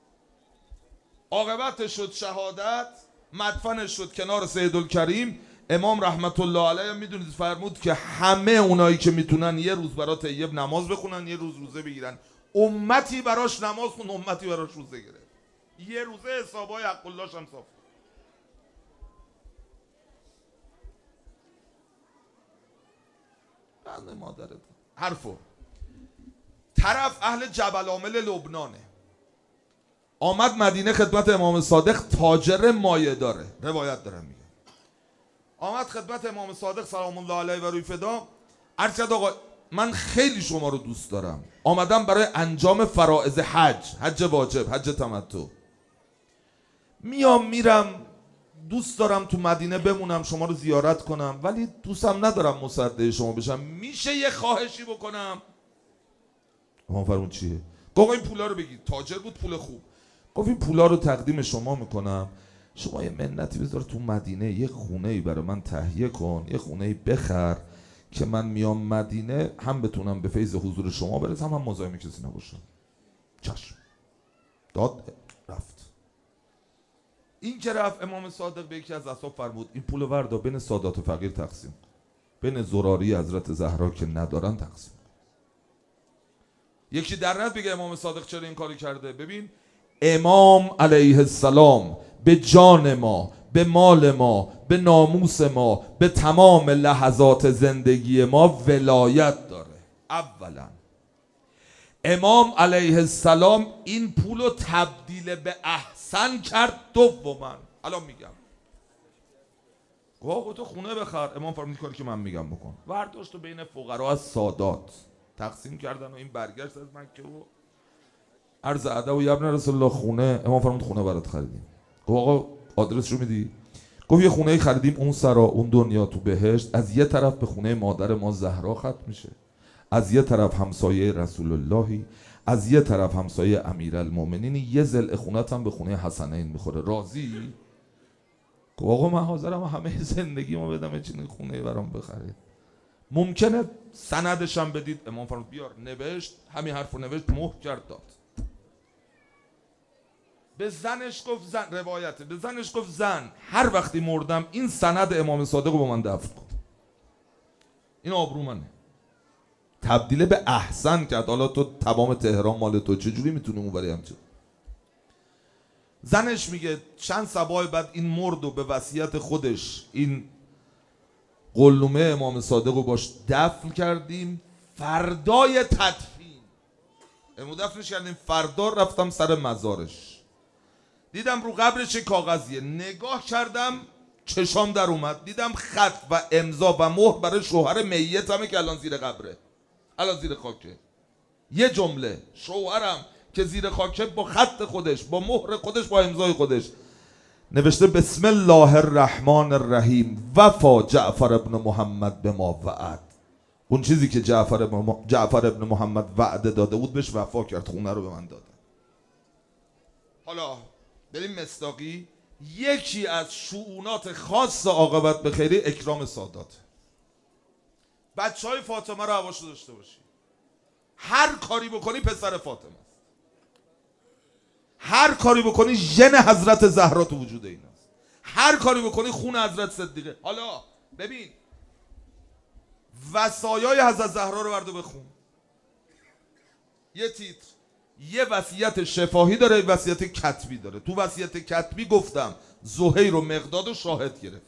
Speaker 1: عاقبتش شد شهادت، مدفنش شد کنار سیدالکریم. امام رحمت الله علیه میدونید فرمود که همه اونایی که میتونن یه روز برای طیب نماز بخونن، یه روز روزه بگیرن. امتی براش نماز خون، امتی براش روزه گرفت. یه روزه حسابای حق اللهش هم صاف. بنده مادرت حرفو. طرف اهل جبل عامل لبنانه، آمد مدینه خدمت امام صادق، تاجر مایه داره، روایت دارم میگه. آمد خدمت امام صادق سلام الله علیه و روی فدا، عرض کرد آقا من خیلی شما رو دوست دارم، آمدم برای انجام فرائض حج واجب، حج تمتع. میرم دوست دارم تو مدینه بمونم، شما رو زیارت کنم، ولی دوستم ندارم مصدق شما بشم، میشه یه خواهشی بکنم؟ امام فرمود چیه؟ گفت این پولا رو بگید. تاجر بود، پول خوب. گفت این پولا رو تقدیم شما میکنم، شما یه منتی بذار تو مدینه یه خونه‌ای برای من تهیه کن، یه خونه‌ای بخر که من میام مدینه هم بتونم به فیض حضور شما برسم، هم مزاحم کسی نباشم. چشم. داد رفت. این که رفت، امام صادق به یکی از اصحاب فرمود این پول وردا بین سادات و فقیر تقسیم، بین زراری حضرت زهرا که ندارن تقسیم. یکی در نت بگه امام صادق چرا این کاری کرده؟ ببین امام علیه السلام به جان ما، به مال ما، به ناموس ما، به تمام لحظات زندگی ما ولایت داره. اولا امام علیه السلام این پول رو تبدیل به احسن کرد. دوما الان میگم گواه تو خونه بخر، امام فرمود کاری که من میگم بکن. ورداشت و بین فقرا از سادات تقسیم کردن و این برگشت از مکه و عرض ادب و ابن رسول الله خونه. امام فرمود خونه برات خریدیم. گفت آقا آدرس رو میدی؟ گفت یه خونه خریدیم اون سرا، اون دنیا تو بهشت، از یه طرف به خونه مادر ما زهرا ختم میشه، از یه طرف همسایه رسول اللهی، از یه طرف همسایه امیرالمومنین، یه ضلع خونت هم به خونه حسنین میخوره، راضی؟ گفت آقا من حاضرم همه زندگیمو بدم چین خونه برام بخرید. ممکنه سندش هم بدید؟ امام فرمود بیار. نوشت، همین حرفو نوشت، مهر کرد داد. به زنش گفت زن، روایته، به زنش گفت زن هر وقتی مردم این سند امام صادق رو با من دفن کن، این آبرو منه. تبدیل به احسن کرد. حالا تو تمام تهران مال تو، چجوری میتونی اون برای همچه؟ زنش میگه چند صباح بعد این مرد و به وصیت خودش این قلمه امام صادق رو باش دفن کردیم. فردای تدفین امو دفنش کردیم، فردا رفتم سر مزارش، دیدم رو قبرش کاغذیه، نگاه کردم چشام در اومد، دیدم خط و امضا و مهر برای شوهر میتمه که الان زیر قبره، الان زیر خاکه. یه جمله، شوهرم که زیر خاکه با خط خودش، با مهر خودش، با امضای خودش نوشته بسم الله الرحمن الرحیم وفا جعفر ابن محمد به ما وعد. اون چیزی که جعفر ابن محمد وعده داده بود بهش وفا کرد، خونه رو به من داده. حالا بریم مصداقی. یکی از شؤونات خاص عاقبت به خیری اکرام سادات. بچهای فاطمه رو حواشو داشته باشی، هر کاری بکنی پسر فاطمه است، هر کاری بکنی ژن حضرت زهرا تو وجود این است، هر کاری بکنی خون حضرت صدیقه. حالا ببین وصایای حضرت زهرا رو برده بخون. یه تیتر، یه وصیت شفاهی داره، یه وصیت کتبی داره. تو وصیت کتبی گفتم زهیر و مقداد و شاهد گرفت.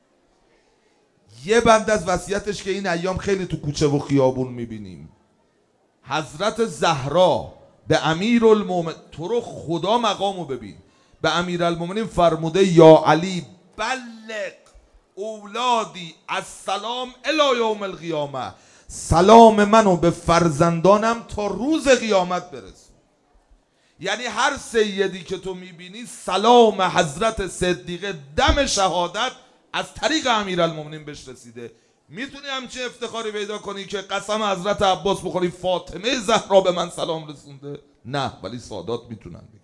Speaker 1: یه بند از وصیتش که این ایام خیلی تو کوچه و خیابون میبینیم، حضرت زهرا به امیرالمومنین، تو رو خدا مقامو ببین، به امیرالمومنین فرموده یا علی بلغ اولادی السلام الی یوم القیامه، سلام منو به فرزندانم تا روز قیامت برسون. یعنی هر سیدی که تو میبینی سلام حضرت صدیقه دم شهادت از طریق امیرالمومنین بهش رسیده. میتونی همچین افتخاری پیدا کنی که قسم حضرت عباس بخوری فاطمه زهرا به من سلام رسونده؟ نه، ولی سادات میتونن بگن.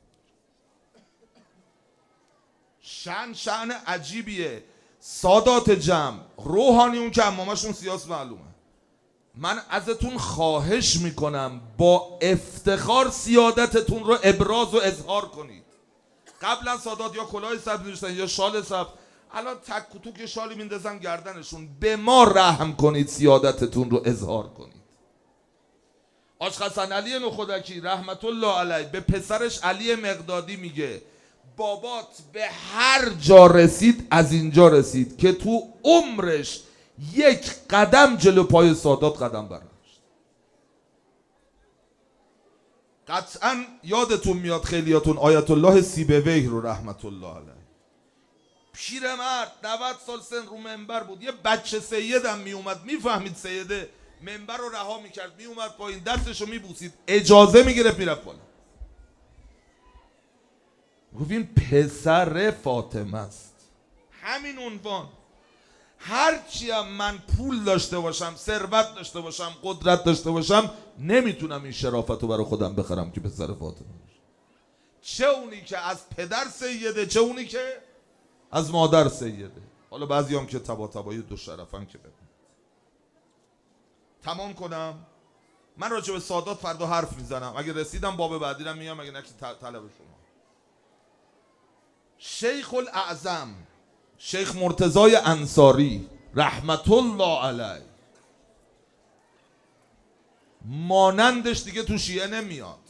Speaker 1: شأن عجیبیه. سادات جمع روحانیون که امامشون سیاس معلومه، من ازتون خواهش میکنم با افتخار سیادتتون رو ابراز و اظهار کنید. قبلا سادات یا کلاه سبز می‌داشتن یا شال سبز، الان تک و توک شالی میندازن گردنشون. به ما رحم کنید، سیادتتون رو اظهار کنید. آج حسن علی نخودکی رحمت الله علیه به پسرش علی مقدادی میگه بابات به هر جا رسید از اینجا رسید که تو عمرش یک قدم جلو پای سادات قدم برداشت. قطعا یادتون میاد خیلیاتون آیت الله سیبویه رو رحمت الله علیه، پیرمرد 90 سال سن رو منبر بود، یه بچه سیدم میومد، میفهمید سیده، منبر رو رها میکرد میومد پایین دستشو میبوسید، اجازه میگرفت میرفت بالا. گفت این پسر فاطمه است. همین عنوان. هرچی هم من پول داشته باشم، ثروت داشته باشم، قدرت داشته باشم، نمیتونم این شرافت رو برای خودم بخرم که پسر فاطمه باشه. چه اونی که از پدر سیده، چه اونی که از مادر سیده. حالا بعضی هم که تبا تبایی دو شرفن که ببین. تمام کنم. من راجع به سادات فردا حرف میزنم، اگه رسیدم باب بعدی رو میام، اگه نکشید طلب شما. شیخ الاعظم شیخ مرتضای انصاری رحمت الله علیه، مانندش دیگه تو شیعه نمیاد.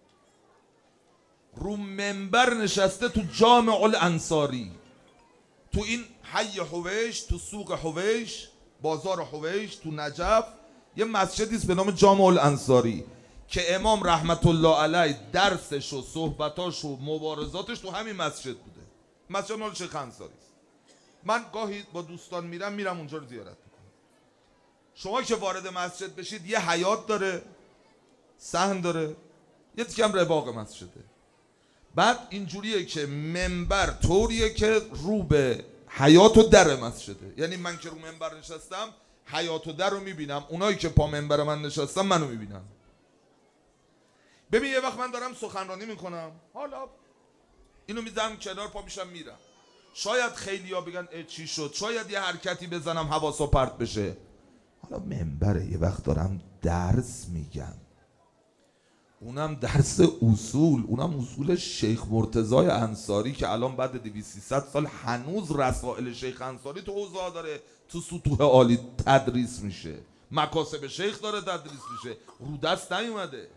Speaker 1: رو منبر نشسته تو جامع الانصاری، تو این حی حویش، تو سوق حویش، بازار حویش، تو نجف یه مسجدی است به نام جامع الانصاری که امام رحمت الله علیه درسش و صحبتاش و مبارزاتش تو همین مسجد بوده. مسجد مال شیخ انصاری است. من گاهی با دوستان میرم اونجا رو زیارت میکنم. شما که وارد مسجد بشید یه حیاط داره، صحن داره، یه تیکم رواق مسجده. بعد اینجوریه که منبر طوریه که رو به حیاط و در مسجده. یعنی من که رو منبر نشستم حیاط و در رو میبینم، اونایی که پا منبر من نشستم منو میبینم. ببین یه وقت من دارم سخنرانی میکنم، حالا اینو میذارم کنار، پا میشم میرم. شاید خیلیا بگن چی شد، شاید یه حرکتی بزنم حواسا پرت بشه. حالا منبره، یه وقت دارم درس میگم، اونم درس اصول، اونم اصول شیخ مرتضای انصاری که الان بعد 200-300 سال هنوز رسائل شیخ انصاری تو حوزه داره، تو سطوح عالی تدریس میشه، مکاسب شیخ داره تدریس میشه، رو دست نیومده.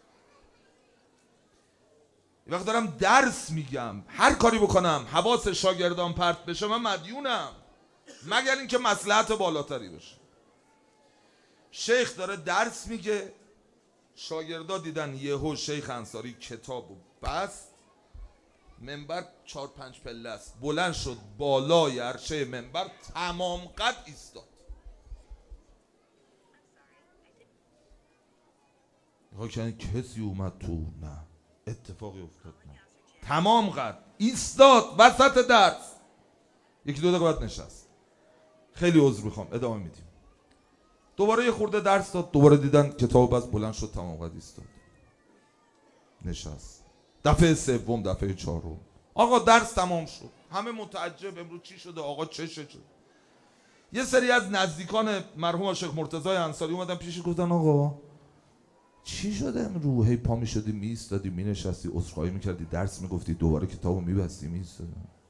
Speaker 1: یه وقت دارم درس میگم، هر کاری بکنم حواس شاگردان پرت بشه من مدیونم، مگر اینکه مصلحت بالاتری بشه. شیخ داره درس میگه، شاگردا دیدن یهو شیخ انصاری کتابو بست، منبر 4-5 پله است، بلند شد بالای عرشه منبر تمام قد ایستاد. کسی اومد تو؟ نه. اتفاقی افتاد؟ نه. تمام قد ایستاد وسط درس. 1-2 دقیقه بعد نشست. خیلی عذر میخوام، ادامه میدیم. دوباره یه خورده درس داد، دوباره دیدن کتاب بس، بلند شد تمام قد ایستاد نشست. دفعه سوم، دفعه چهارم، آقا درس تمام شد، همه متعجب امروز چی شده، آقا چه شد. یه سری از نزدیکان مرحوم شیخ مرتضای انصاری اومدن پیشش، گفتن آقا چی شده امروز، هی پا میشدی میایستادی مینشستی عذرخواهی میکردی درس میگفتی دوباره کتابو میبستی میایستادی.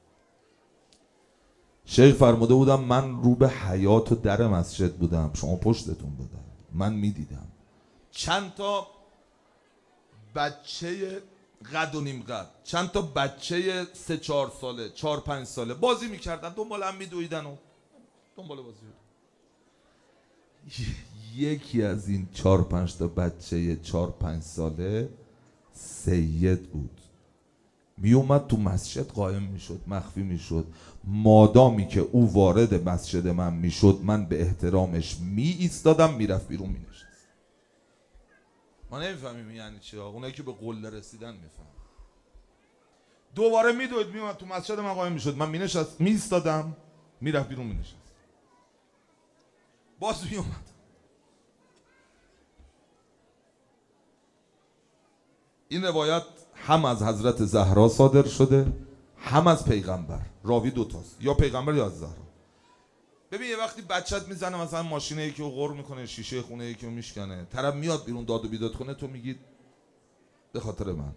Speaker 1: شیخ فرموده بودم من رو به حیاط و در مسجد بودم، شما پشتتون بودم، من میدیدم چند تا بچه قد و نیم قد، چند تا بچه 3-4 ساله 4-5 ساله بازی میکردن، دنبال هم میدویدن و دنبال بازی بودن. یکی از این 4-5 تا بچه 4-5 ساله سید بود، می اومد تو مسجد قائم میشد، مخفی میشد. مادامی که او وارد مسجد من میشد، من به احترامش می ایستادم، میرفت بیرون مینشست. ما نمیفهمیم یعنی چی. اونایی که به قله رسیدن میفهم. دوباره میدوید میومد تو مسجد من قائم میشد، من مینشست، می ایستادم، میرفت بیرون مینشست، باز میومد. این روایت هم از حضرت زهرا صادر شده، هم از پیغمبر. راوی دوتاست، یا پیغمبر یا از زهرا. ببین یه وقتی بچت میزنه مثلا ماشین یکی رو غر میکنه، شیشه خونه یکی رو میشکنه، طرف میاد بیرون داد و بیداد کنه، تو میگی به خاطر من.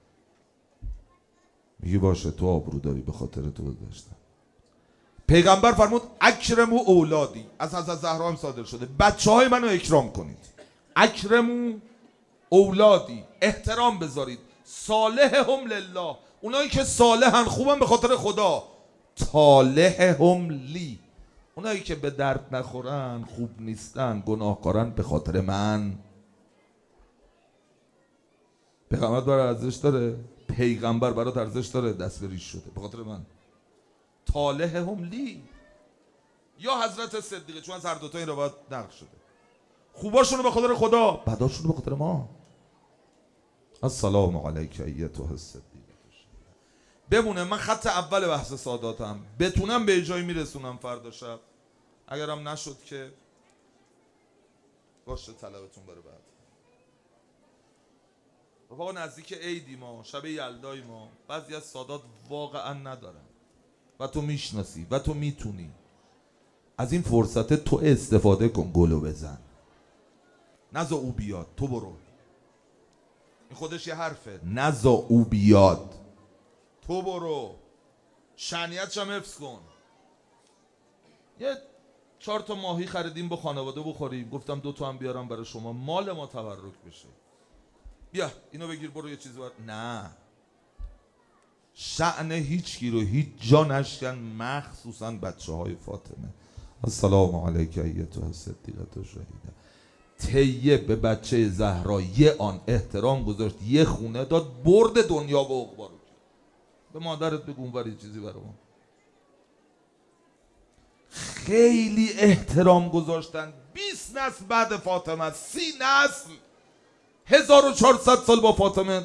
Speaker 1: میگی باشه تو آبرو داری، به خاطر تو گذاشتم. پیغمبر فرمود اکرموا اولادی، از حضرت زهرا هم صادر شده، بچه های منو اکرام کنید. اکرموا اولادی، احترام بذارید. صالحهم لله، اونایی که صالحن خوبن به خاطر خدا. طالحهم لی، اونایی که به درد نخورن، خوب نیستن، گناهکارن، به خاطر من. پیغمبر برای ارزش داره، پیغمبر برای ارزش داره، دست به ریش شده به خاطر من. طالحهم لی. یا حضرت صدیقه، چون از هر دوتا این روایت نقل شده، خوباشونو به خاطر خدا، بداشونو به خاطر ما. السلام علیک ایتها الصدیقه. بمونه، من خط اول بحث ساداتم، بتونم به جایی میرسونم فردا شب، اگرم نشد که باشه طلبتون بره بعد. رفاقا نزدیک عیدی ما، شب یلدای ما، بعضی از سادات واقعا ندارن و تو میشناسی و تو میتونی. از این فرصت تو استفاده کن، گلو بزن، نزا او بیاد، تو برو. این خودش یه حرفه، نزا او بیاد، تو برو، شأنیتش هم حفظ کن. یه 4 تا ماهی خریدیم با خانواده بخوریم، گفتم 2 تا هم بیارم برای شما، مال ما تبرک بشه. بیا اینو بگیر برو یه چیزی بر. نه، شأن هیچکی رو هیچ جا نشکن، مخصوصا بچه های فاطمه. السلام علیک ایتها الصدیقه الشهیده. طیب به بچه زهرا یه آن احترام گذاشت، یه خونه داد، برد دنیا و عقبا رو کرد. به مادرت بگو اونور یه چیزی برای ما. خیلی احترام گذاشتن. 20 نسل بعد فاطمه، 30 نسل، 1400 سال با فاطمه.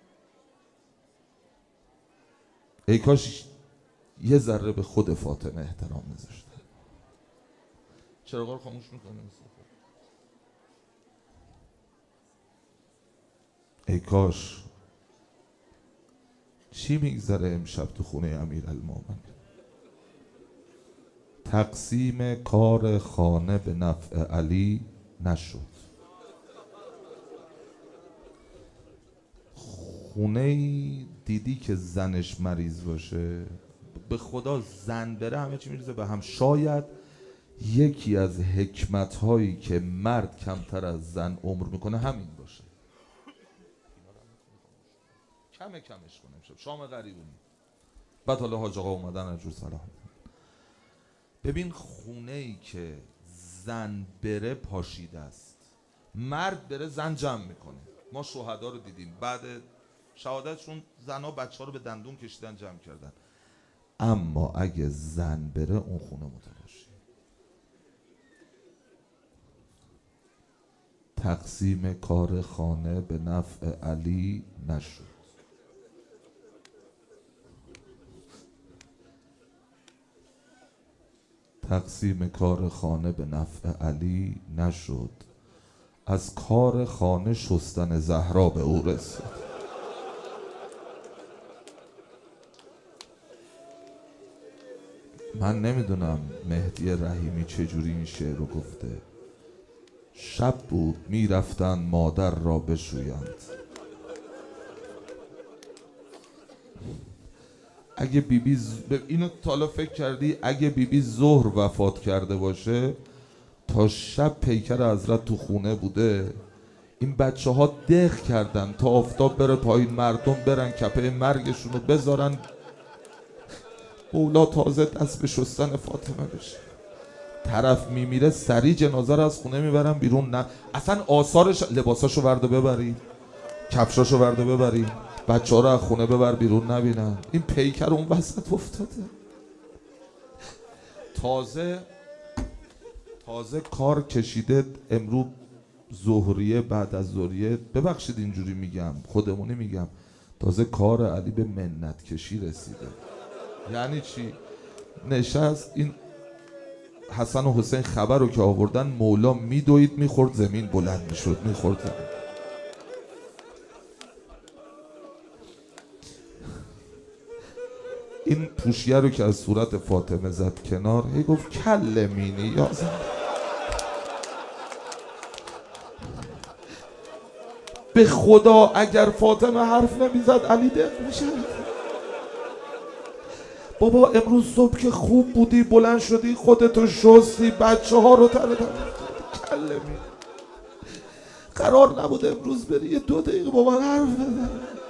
Speaker 1: ای کاش یه ذره به خود فاطمه احترام میذاشتن. چراغا رو خاموش میکنیم. ای کاش. چی میگذره امشب تو خونه امیرالمومنین؟ تقسیم کار خانه به نفع علی نشد. خونه دیدی که زنش مریض باشه، به خدا زن بره همه چی میریزه به هم. شاید یکی از حکمت هایی که مرد کمتر از زن عمر میکنه همین باشه. کمش کنه امشب شام غریبونی. بعد حالا حاج آقا اومدن از جور سلام. ببین خونه ای که زن بره پاشیده است، مرد بره زن جمع میکنه. ما شهدا رو دیدیم بعد شهادتشون زنها بچه ها رو به دندون کشیدن جمع کردن. اما اگه زن بره اون خونه متلاشی. تقسیم کار خانه به نفع علی نشد. تقسیم کار خانه به نفع علی نشد. از کار خانه شستن زهرا به او رسید. من نمیدونم مهدی رحیمی چجوری این شعر رو گفته. شب بود میرفتن مادر را بشویند. اگه بیبی اینو تا حالا فکر کردی اگه بیبی ظهر وفات کرده باشه تا شب پیکر حضرت تو خونه بوده، این بچه ها دق کردن تا آفتاب بره پایین، مردم برن کپه مرگشون رو بذارن، اولا تازه دست به شستن فاطمه بشه. طرف میمیره سریع جنازه رو از خونه میبرن بیرون. نه اصلا آثارش، لباساشو ورده ببرید، کفشاشو برده ببریم، بچه ها رو از خونه ببر بیرون نبینن. این پیکر اون وسط افتاده. تازه کار کشیده امروز ظهریه، بعد از ظهریه، ببخشید اینجوری میگم، خودمونی میگم، تازه کار علی به منت کشی رسیده. یعنی چی؟ نشست این حسن و حسین خبر رو که آوردن، مولا میدوید میخورد زمین، بلند میشد میخورد زمین. این پوشیه رو که از صورت فاطمه زد کنار، هی گفت کلمینی یا زن. به خدا اگر فاطمه حرف نمیزد علی دق میشه. بابا امروز صبح که خوب بودی، بلند شدی خودتو شستی، بچه ها رو کلمی. قرار نبود امروز بری یه 2 دقیقه با من حرف بزن.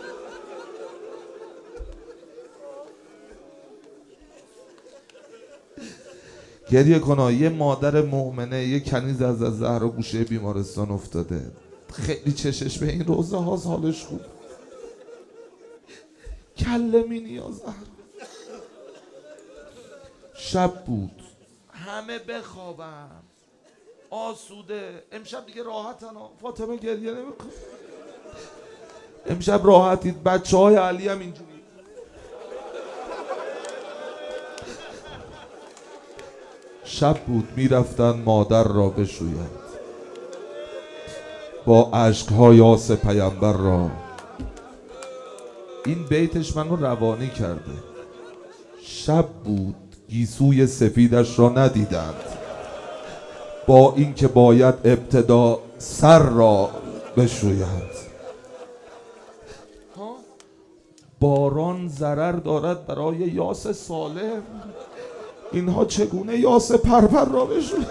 Speaker 1: گریه کنا. یه مادر مؤمنه، یه کنیز از زهرا گوشه بیمارستان افتاده، خیلی چشش به این روزه هاست، حالش خوب. کلمی نیاز زهرا. شب بود، همه بخوابن، آسوده. امشب دیگه راحتن. فاطمه گریه نمیکنه. امشب راحتید. بچه های علی هم اینجوری. شب بود، میرفتن مادر را بشوید، با عشق‌ها یاس پیامبر را. این بیتش منو روانی کرده. شب بود، گیسوی سفیدش را ندیدند، با اینکه باید ابتدا سر را بشوید. باران ضرر دارد برای یاس سالم، اینها چگونه یاس پرپر را بشوید.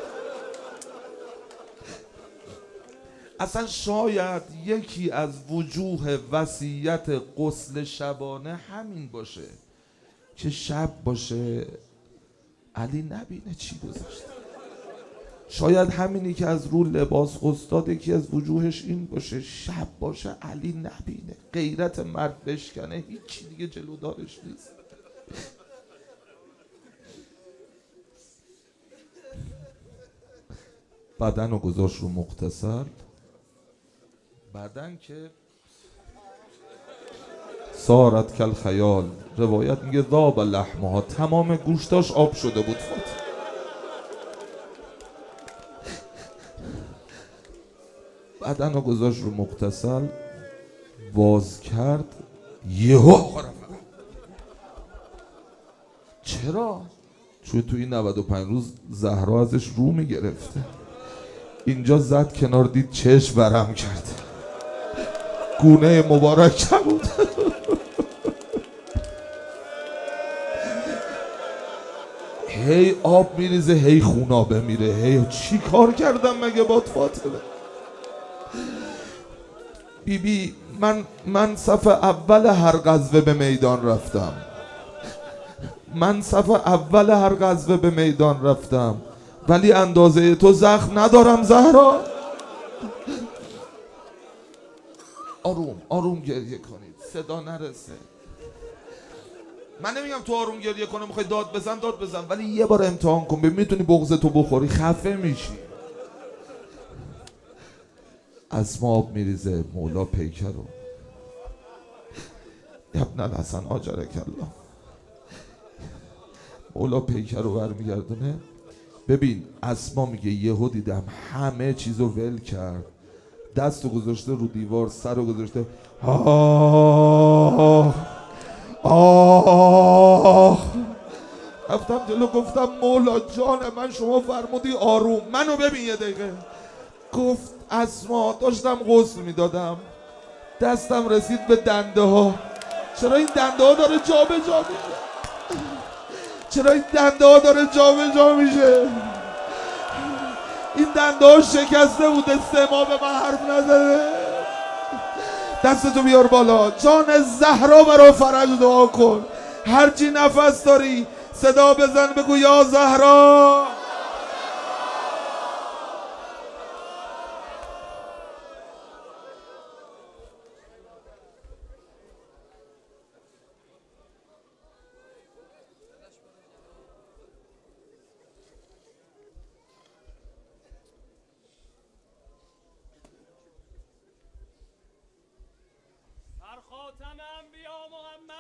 Speaker 1: اصلا شاید یکی از وجوه وصیت غسل شبانه همین باشه که شب باشه علی نبینه چی گذاشته. شاید همینی که از رو لباس استاد یکی از وجوهش این باشه، شب باشه علی نبینه، غیرت مرد بشکنه، هیچی دیگه جلودارش نیست. بدن رو گذاشت رو مغتسل. بدن که سارت کل خیال، روایت میگه ذاب لحمها، تمام گوشتاش آب شده بود. بدن رو گذاشت رو مغتسل، باز کرد، یهو چرا؟ چون تو این 95 روز زهرا ازش رو میگرفته. اینجا زد کنار، دید چشم برم کرده، گونه مبارک بود. هی آب میریزه، هی خونابه میره، هی چی کار کردم مگه باد فاطمه؟ بیبی من صف اول هر غزوه به میدان رفتم، من صف اول هر غزوه به میدان رفتم، ولی اندازه تو زخم ندارم زهرا. آروم آروم گریه کنید، صدا نرسه. من نمیگم تو آروم گریه کنه، میخوای داد بزن، ولی یه بار امتحان کن ببین میتونی بغضتو بخوری، خفه میشی. اسما آب میریزه، مولا پیکر رو ابن الحسن آجرک الله، مولا پیکر رو برمیگردونه. ببین اسما میگه یهو دیدم همه چیزو ول کرد، دستو گذاشته رو دیوار، سرو گذاشته رفتم جلو گفتم مولا جان من، شما فرمودی آروم، منو ببین یه دقیقه. گفت اسما داشتم غسل میدادم، دستم رسید به دنده ها. چرا این دنده ها داره جا به جا میشه؟ چرا این دنده ها داره جا به جا میشه؟ این دنده ها شکسته بوده، 3 ماه به من حرف نزده. دستتو بیار بالا، جان زهرا برا فرج دعا کن. هرچی نفس داری صدا بزن، بگو یا زهرا.
Speaker 2: خاتم انبیا محمد